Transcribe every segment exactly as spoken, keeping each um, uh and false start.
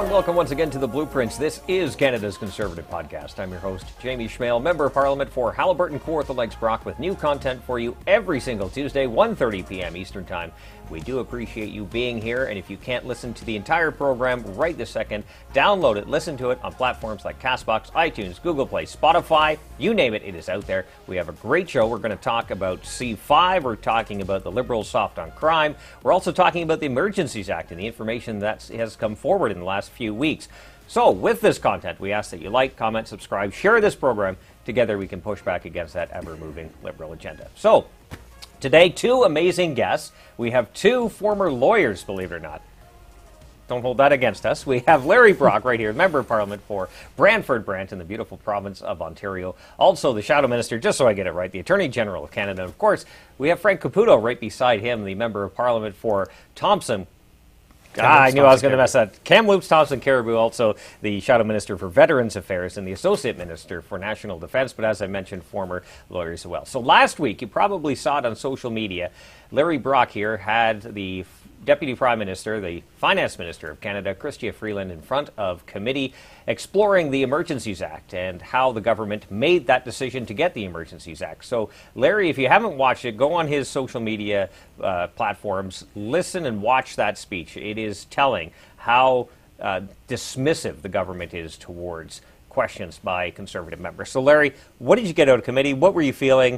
and welcome once again to The Blueprints. This is Canada's Conservative Podcast. I'm your host, Jamie Schmale, Member of Parliament for Haliburton, Kawartha Lakes, Brock, with new content for you every single Tuesday, one thirty p.m. Eastern Time. We do appreciate you being here, and if you can't listen to the entire program right this second, download it, listen to it on platforms like CastBox, iTunes, Google Play, Spotify, you name it, it is out there. We have a great show. We're going to talk about C five. We're talking about the Liberals' soft on crime. We're also talking about the Emergencies Act and the information that has come forward in the last few weeks. So with this content, we ask that you like, comment, subscribe, share this program. Together we can push back against that ever-moving Liberal agenda. So today, two amazing guests. We have two former lawyers, believe it or not. Don't hold that against us. We have Larry Brock right here, Member of Parliament for Brantford Brant in the beautiful province of Ontario. Also the Shadow Minister, just so I get it right, the Attorney General of Canada. And of course, we have Frank Caputo right beside him, the Member of Parliament for Thompson. Ah, I knew I was going to mess that. Kamloops, Thompson, Caribou, also the Shadow Minister for Veterans Affairs and the Associate Minister for National Defence, but as I mentioned, former lawyers as well. So last week, you probably saw it on social media, Larry Brock here had the Deputy Prime Minister, the Finance Minister of Canada, Chrystia Freeland, in front of committee exploring the Emergencies Act and how the government made that decision to get the Emergencies Act. So, Larry, if you haven't watched it, go on his social media uh, platforms, listen and watch that speech. It is telling how uh, dismissive the government is towards questions by Conservative members. So, Larry, what did you get out of committee? What were you feeling?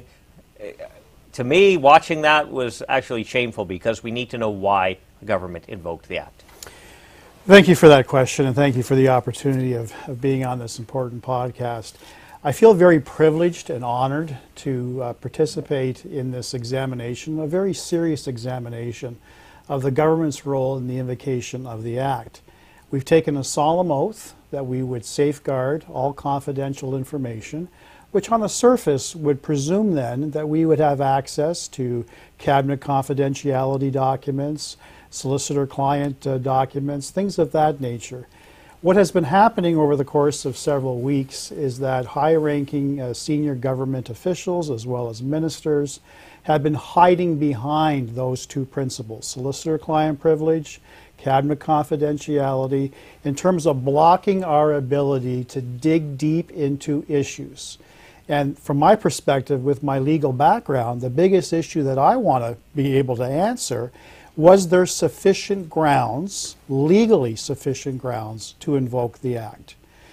To me, watching that was actually shameful because we need to know why the government invoked the act. Thank you for that question, and thank you for the opportunity of, of being on this important podcast. I feel very privileged and honored to uh, participate in this examination, a very serious examination of the government's role in the invocation of the act. We've taken a solemn oath that we would safeguard all confidential information, which on the surface would presume then that we would have access to cabinet confidentiality documents, solicitor-client uh, documents, things of that nature. What has been happening over the course of several weeks is that high-ranking uh, senior government officials as well as ministers have been hiding behind those two principles, solicitor-client privilege, cabinet confidentiality, in terms of blocking our ability to dig deep into issues. And from my perspective, with my legal background, the biggest issue that I want to be able to answer, was there sufficient grounds, legally sufficient grounds, to invoke the act?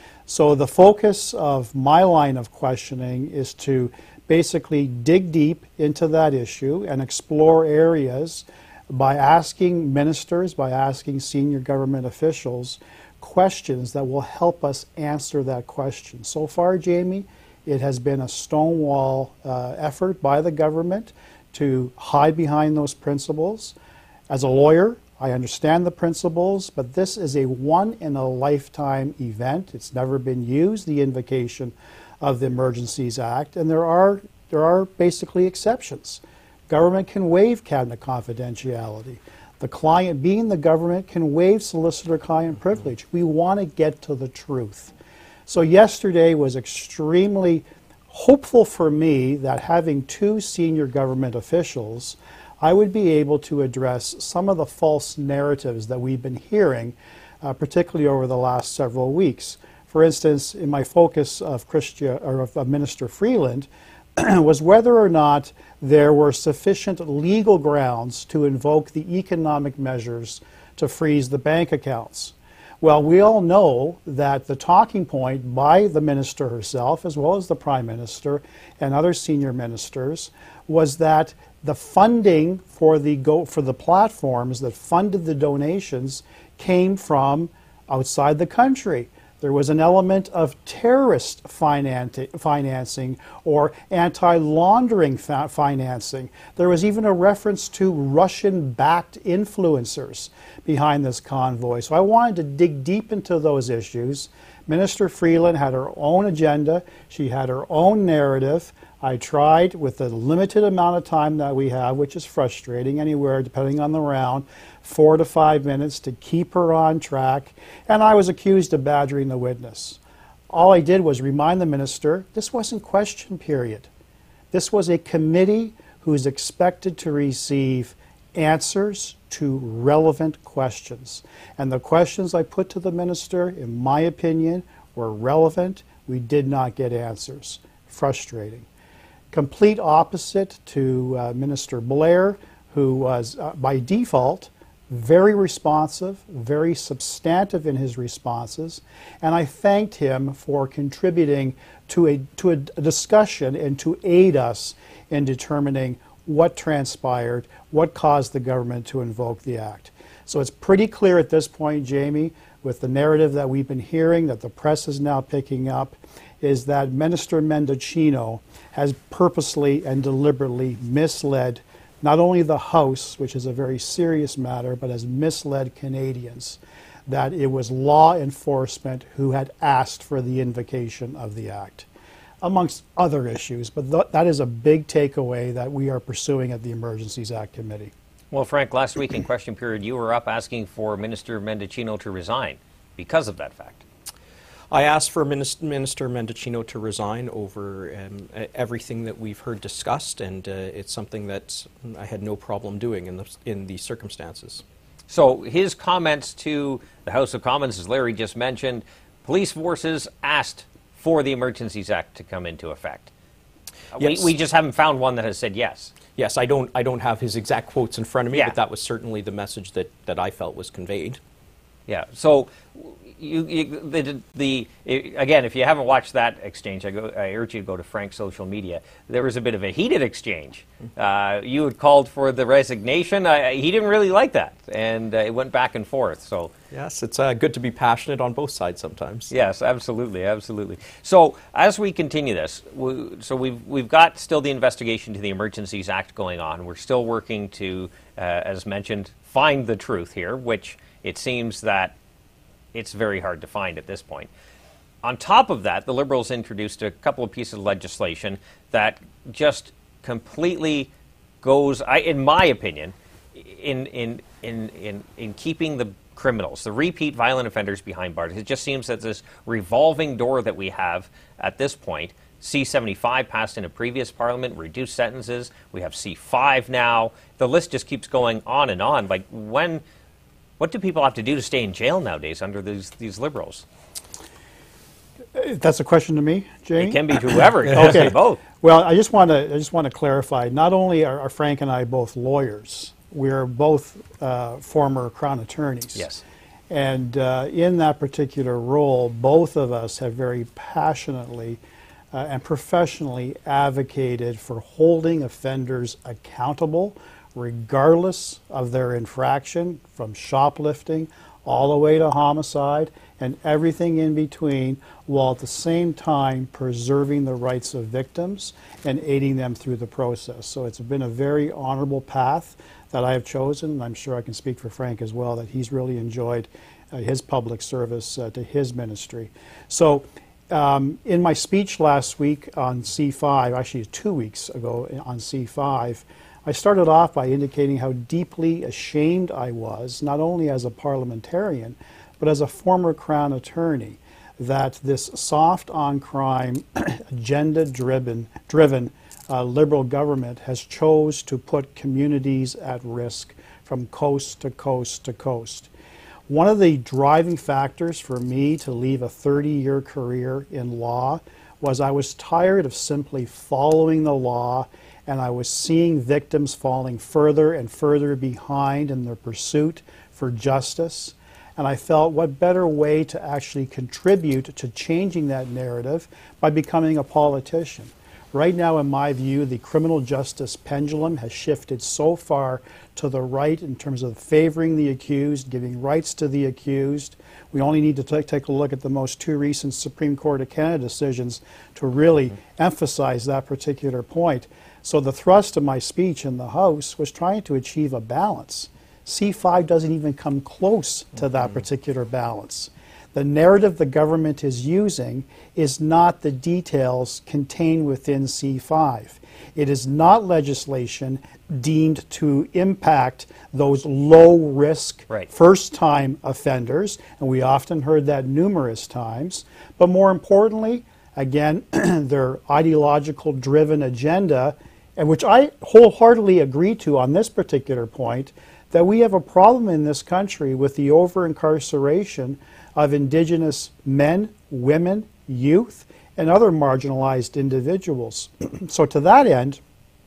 So the focus of my line of questioning is to basically dig deep into that issue and explore areas by asking ministers, by asking senior government officials questions that will help us answer that question. So far, Jamie, it has been a stonewall uh, effort by the government to hide behind those principles. As a lawyer, I understand the principles, but this is a one-in-a-lifetime event. It's never been used, the invocation of the Emergencies Act, and there are, there are basically exceptions. Government can waive cabinet confidentiality. The client, being the government, can waive solicitor-client privilege. We want to get to the truth. So yesterday was extremely hopeful for me that having two senior government officials, I would be able to address some of the false narratives that we've been hearing, uh, particularly over the last several weeks. For instance, in my focus of Chrystia, or of uh, Minister Freeland, was whether or not there were sufficient legal grounds to invoke the economic measures to freeze the bank accounts. Well, we all know that the talking point by the minister herself, as well as the Prime Minister and other senior ministers, was that the funding for the go for the platforms that funded the donations came from outside the country. There was an element of terrorist finan- financing or anti-laundering fa- financing. There was even a reference to Russian-backed influencers behind this convoy. So I wanted to dig deep into those issues. Minister Freeland had her own agenda. She had her own narrative. I tried, with the limited amount of time that we have, which is frustrating, anywhere, depending on the round, four to five minutes to keep her on track, and I was accused of badgering the witness. All I did was remind the minister, this wasn't question period. This was a committee who's expected to receive answers to relevant questions. And the questions I put to the minister, in my opinion, were relevant. We did not get answers. Frustrating. Complete opposite to uh, Minister Blair, who was, uh, by default, very responsive, very substantive in his responses, and I thanked him for contributing to a, to a discussion and to aid us in determining what transpired, what caused the government to invoke the act. So it's pretty clear at this point, Jamie, with the narrative that we've been hearing, that the press is now picking up, is that Minister Mendicino has purposely and deliberately misled not only the House, which is a very serious matter, but has misled Canadians, that it was law enforcement who had asked for the invocation of the act, amongst other issues. But th that is a big takeaway that we are pursuing at the Emergencies Act Committee. Well, Frank, last week in question period, you were up asking for Minister Mendicino to resign because of that fact. I asked for Minister, Minister Mendicino to resign over um, everything that we've heard discussed, and uh, it's something that I had no problem doing in the, in the circumstances. So his comments to the House of Commons, as Larry just mentioned, police forces asked for the Emergencies Act to come into effect. Yes. We, we just haven't found one that has said yes. Yes, I don't, I don't have his exact quotes in front of me, Yeah. but that was certainly the message that, that I felt was conveyed. Yeah. So, you, you the, the again, if you haven't watched that exchange, I, go, I urge you to go to Frank's social media. There was a bit of a heated exchange. Uh, you had called for the resignation. I, he didn't really like that, and uh, it went back and forth. So. Yes, it's uh, good to be passionate on both sides sometimes. Yes, absolutely, absolutely. So as we continue this, we, so we've we've got still the investigation to the Emergencies Act going on. We're still working to, uh, as mentioned, find the truth here, which it seems that it's very hard to find at this point. On top of that, the Liberals introduced a couple of pieces of legislation that just completely goes, I, in my opinion, in in in in in keeping the criminals, the repeat violent offenders behind bars. It just seems that this revolving door that we have at this point, C seventy-five passed in a previous parliament, reduced sentences. We have C five now. The list just keeps going on and on. Like, when, what do people have to do to stay in jail nowadays under these, these Liberals? That's a question to me, Jamie? It can be to whoever. Okay. Both. Well, I just want to I just want to clarify. Not only are, are Frank and I both lawyers, we are both uh, former Crown attorneys. Yes. And uh, in that particular role, both of us have very passionately uh, and professionally advocated for holding offenders accountable, regardless of their infraction, from shoplifting all the way to homicide and everything in between, while at the same time preserving the rights of victims and aiding them through the process. So it's been a very honorable path that I have chosen, and I'm sure I can speak for Frank as well, that he's really enjoyed uh, his public service uh, to his ministry. So um, in my speech last week on C five, actually two weeks ago on C five, I started off by indicating how deeply ashamed I was, not only as a parliamentarian, but as a former Crown attorney, that this soft on crime, agenda-driven driven, uh, Liberal government has chose to put communities at risk from coast to coast to coast. One of the driving factors for me to leave a thirty-year career in law was I was tired of simply following the law, and I was seeing victims falling further and further behind in their pursuit for justice. And I felt, what better way to actually contribute to changing that narrative by becoming a politician. Right now, in my view, the criminal justice pendulum has shifted so far to the right in terms of favoring the accused, giving rights to the accused. We only need to take a look at the most two recent Supreme Court of Canada decisions to really emphasize that particular point. So the thrust of my speech in the House was trying to achieve a balance. C five doesn't even come close to that particular balance. The narrative the government is using is not the details contained within C five. It is not legislation deemed to impact those low-risk Right. first-time offenders, and we often heard that numerous times. But more importantly, again, their ideological-driven agenda and which I wholeheartedly agree to on this particular point, that we have a problem in this country with the over-incarceration of Indigenous men, women, youth, and other marginalized individuals. So to that end,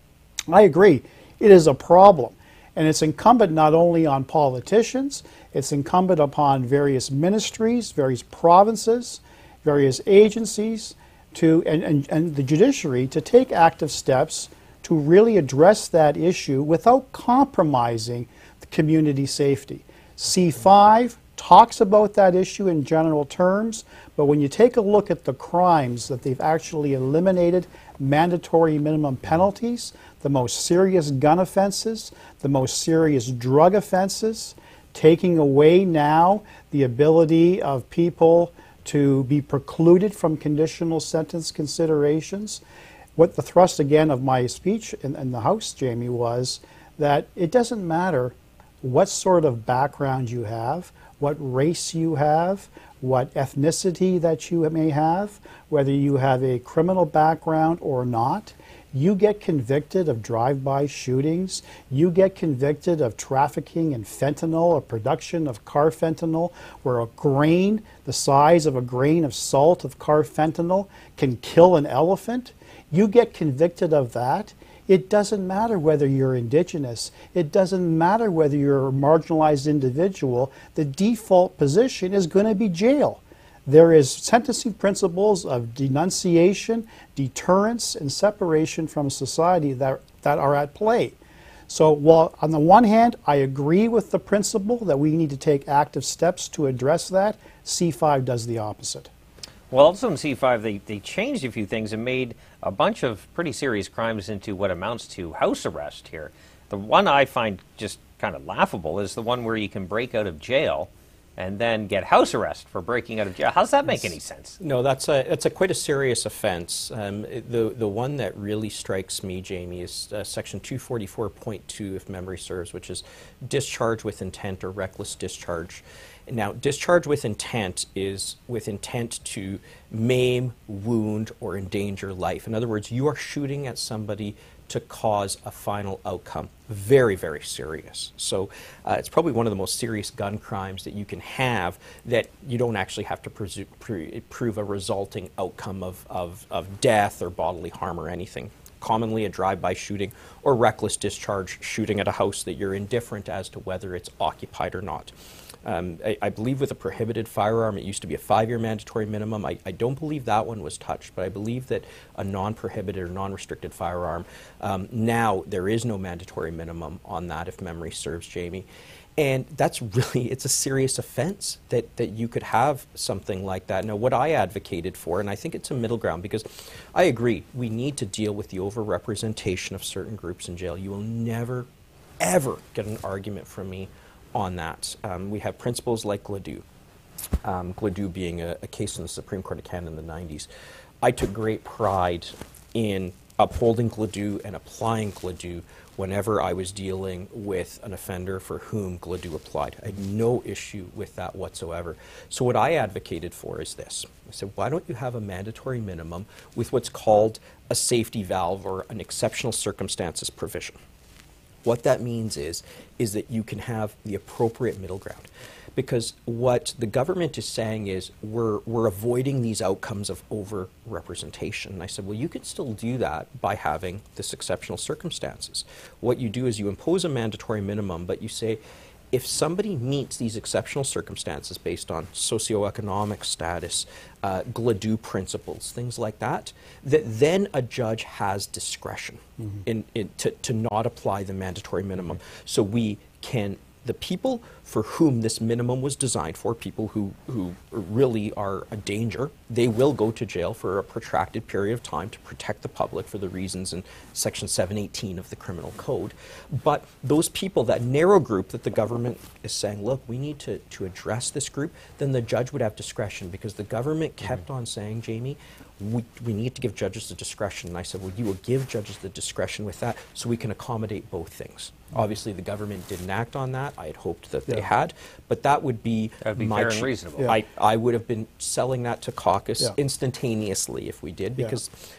I agree, it is a problem. And it's incumbent not only on politicians, it's incumbent upon various ministries, various provinces, various agencies, to, and, and, and the judiciary to take active steps to really address that issue without compromising the community safety. C five talks about that issue in general terms, but when you take a look at the crimes that they've actually eliminated mandatory minimum penalties, the most serious gun offenses, the most serious drug offenses, taking away now the ability of people to be precluded from conditional sentence considerations. What the thrust again of my speech in, in the House, Jamie, was that it doesn't matter what sort of background you have, what race you have, what ethnicity that you may have, whether you have a criminal background or not. You get convicted of drive-by shootings, you get convicted of trafficking in fentanyl or production of carfentanil, where a grain, the size of a grain of salt of carfentanil, can kill an elephant. You get convicted of that. It doesn't matter whether you're Indigenous. It doesn't matter whether you're a marginalized individual. The default position is going to be jail. There is sentencing principles of denunciation, deterrence, and separation from society that, that are at play. So while on the one hand, I agree with the principle that we need to take active steps to address that, C five does the opposite. Well, also in C five, they, they changed a few things and made a bunch of pretty serious crimes into what amounts to house arrest here. The one I find just kind of laughable is the one where you can break out of jail and then get house arrest for breaking out of jail. How does that make any sense? No, that's a that's a quite a serious offense. Um, the the one that really strikes me, Jamie, is uh, Section two forty-four point two, if memory serves, which is discharge with intent or reckless discharge. Now, discharge with intent is with intent to maim, wound, or endanger life. In other words, you are shooting at somebody to cause a final outcome. Very, very serious. So uh, it's probably one of the most serious gun crimes that you can have that you don't actually have to presu- pre- prove a resulting outcome of, of, of death or bodily harm or anything. Commonly a drive-by shooting or reckless discharge shooting at a house that you're indifferent as to whether it's occupied or not. Um, I, I believe with a prohibited firearm, it used to be a five-year mandatory minimum. I, I don't believe that one was touched, but I believe that a non-prohibited or non-restricted firearm, um, now there is no mandatory minimum on that, if memory serves, Jamie. And that's really, it's a serious offense that, that you could have something like that. Now, what I advocated for, and I think it's a middle ground, because I agree, we need to deal with the overrepresentation of certain groups in jail. You will never, ever get an argument from me on that. Um, we have principles like Gladue, um, Gladue being a, a case in the Supreme Court of Canada in the nineties. I took great pride in upholding Gladue and applying Gladue whenever I was dealing with an offender for whom Gladue applied. I had no issue with that whatsoever. So what I advocated for is this. I said, why don't you have a mandatory minimum with what's called a safety valve or an exceptional circumstances provision? What that means is, is that you can have the appropriate middle ground. Because what the government is saying is we're, we're avoiding these outcomes of over-representation. And I said, well, you could still do that by having this exceptional circumstances. What you do is you impose a mandatory minimum, but you say, if somebody meets these exceptional circumstances based on socioeconomic status, uh, Gladue principles, things like that, that then a judge has discretion mm-hmm. in, in, to, to not apply the mandatory minimum. So we can, the people for whom this minimum was designed for, people who, who really are a danger, they will go to jail for a protracted period of time to protect the public for the reasons in Section seven eighteen of the Criminal Code. But those people, that narrow group that the government is saying, look, we need to, to address this group, then the judge would have discretion, because the government kept mm-hmm. on saying, Jamie, we, we need to give judges the discretion. And I said, well, you will give judges the discretion with that so we can accommodate both things. Mm-hmm. Obviously, the government didn't act on that. I had hoped that yeah. they had, but that would be, that would be my fair and reasonable. Yeah. I, I would have been selling that to caucus yeah. instantaneously if we did, because yeah.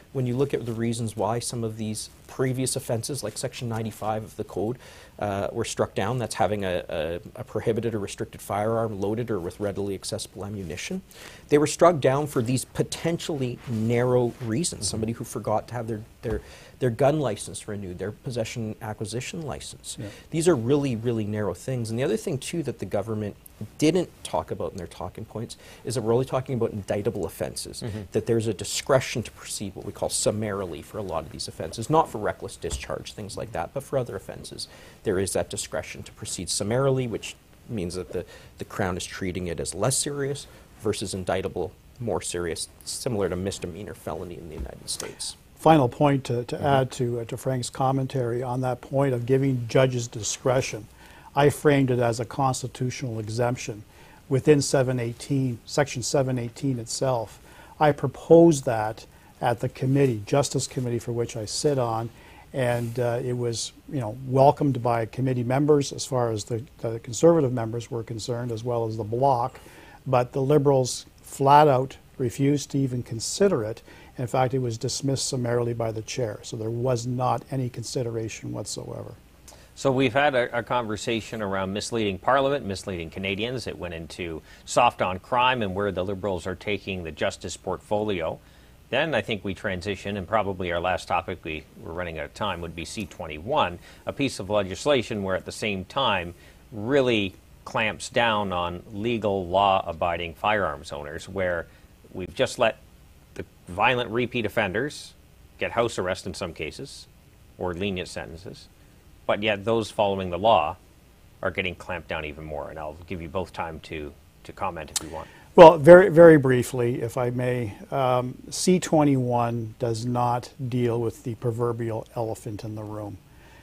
when you look at the reasons why some of these previous offenses, like Section ninety-five of the code, uh, were struck down, that's having a, a, a prohibited or restricted firearm loaded or with readily accessible ammunition, they were struck down for these potentially narrow reasons. Somebody who forgot to have their, their, their gun license renewed, their possession acquisition license. Yeah. These are really, really narrow things. And the other thing, too, that the government didn't talk about in their talking points is that we're only talking about indictable offenses, mm-hmm. that there's a discretion to proceed what we call summarily for a lot of these offenses, not for reckless discharge, things like that, but for other offenses. There is that discretion to proceed summarily, which means that the, the Crown is treating it as less serious versus indictable, more serious, similar to misdemeanor felony in the United States. Final point to, to mm-hmm. add to, uh, to Frank's commentary on that point of giving judges discretion. I framed it as a constitutional exemption within seven eighteen, Section seven eighteen itself. I proposed that at the committee, Justice Committee, for which I sit on, and uh, it was, you know, welcomed by committee members as far as the, the Conservative members were concerned, as well as the Bloc, but the Liberals flat out refused to even consider it. In fact, it was dismissed summarily by the chair, so there was not any consideration whatsoever. So we've had a, a conversation around misleading Parliament, misleading Canadians. It went into soft on crime and where the Liberals are taking the justice portfolio. Then I think we transition, and probably our last topic, we were running out of time, would be C twenty-one, a piece of legislation where at the same time really clamps down on legal law-abiding firearms owners, where we've just let the violent repeat offenders get house arrest in some cases, or lenient sentences. But yet those following the law are getting clamped down even more. And I'll give you both time to, to comment if you want. Well, very, very briefly, if I may, um, C twenty-one does not deal with the proverbial elephant in the room.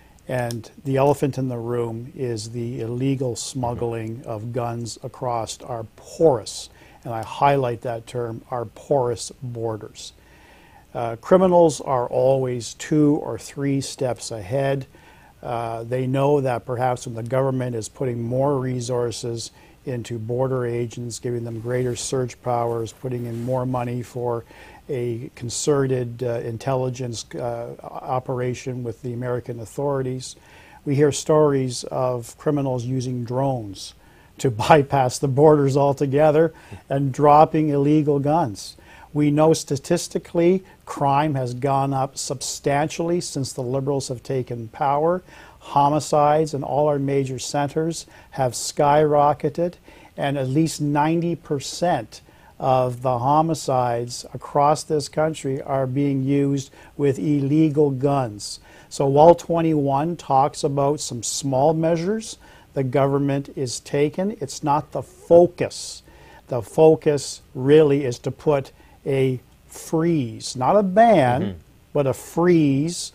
And the elephant in the room is the illegal smuggling mm-hmm. of guns across our porous, and I highlight that term, our porous borders. Uh, criminals are always two or three steps ahead. Uh, they know that perhaps when the government is putting more resources into border agents, giving them greater search powers, putting in more money for a concerted uh, intelligence uh, operation with the American authorities. We hear stories of criminals using drones to bypass the borders altogether and dropping illegal guns. We know statistically crime has gone up substantially since the Liberals have taken power. Homicides in all our major centers have skyrocketed, and at least ninety percent of the homicides across this country are being used with illegal guns. So while twenty-one talks about some small measures the government is taking, it's not the focus. The focus really is to put a freeze, not a ban, mm-hmm. but a freeze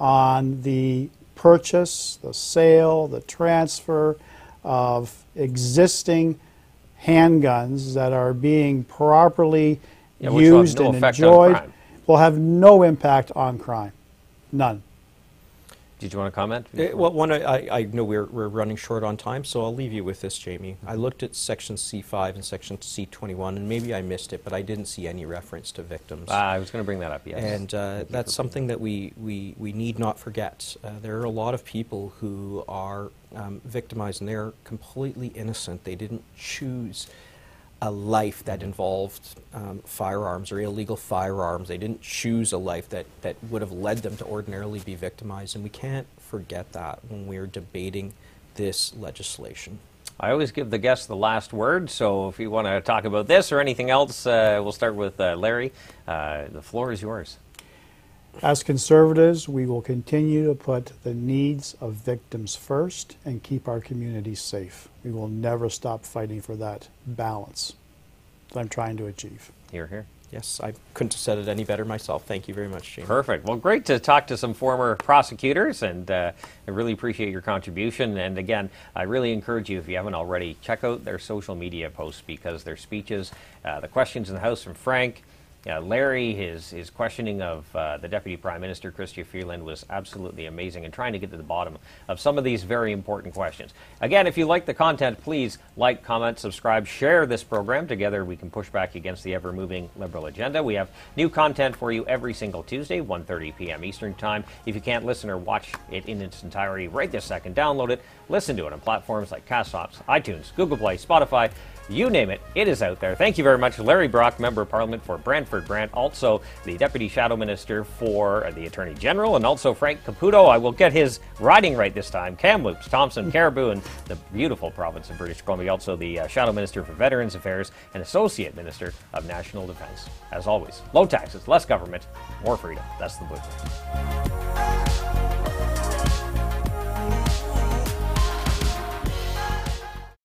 on the purchase, the sale, the transfer of existing handguns that are being properly yeah, used no and enjoyed will have no impact on crime. None. Did you want to comment? Uh, well, one, I, I know we're, we're running short on time, so I'll leave you with this, Jamie. I looked at Section C five and Section C twenty-one, and maybe I missed it, but I didn't see any reference to victims. Uh, I was going to bring that up, yes. And uh, that's something that we, we, we need not forget. Uh, there are a lot of people who are um, victimized, and they're completely innocent. They didn't choose a life that involved um, firearms or illegal firearms. They didn't choose a life that, that would have led them to ordinarily be victimized, and we can't forget that when we're debating this legislation. I always give the guests the last word, so if you want to talk about this or anything else, uh, we'll start with uh, Larry. Uh, the floor is yours. As Conservatives, we will continue to put the needs of victims first and keep our communities safe. We will never stop fighting for that balance that I'm trying to achieve. Hear, hear. Yes, I couldn't have said it any better myself. Thank you very much, Jamie. Perfect. Well, great to talk to some former prosecutors, and uh, I really appreciate your contribution. And again, I really encourage you, if you haven't already, check out their social media posts, because their speeches, uh, the questions in the House from Frank, Yeah, Larry, his his questioning of uh, the Deputy Prime Minister, Chrystia Freeland, was absolutely amazing, and trying to get to the bottom of some of these very important questions. Again, if you like the content, please like, comment, subscribe, share this program. Together we can push back against the ever-moving Liberal agenda. We have new content for you every single Tuesday, one thirty p m Eastern Time. If you can't listen or watch it in its entirety right this second, download it, listen to it on platforms like Castbox, iTunes, Google Play, Spotify. You name it, it is out there. Thank you very much, Larry Brock, Member of Parliament for Brantford Brant, also the Deputy Shadow Minister for the Attorney General, and also Frank Caputo. I will get his riding right this time. Kamloops, Thompson, Caribou, and the beautiful province of British Columbia. Also the uh, Shadow Minister for Veterans Affairs and Associate Minister of National Defence. As always, low taxes, less government, more freedom. That's the blueprint.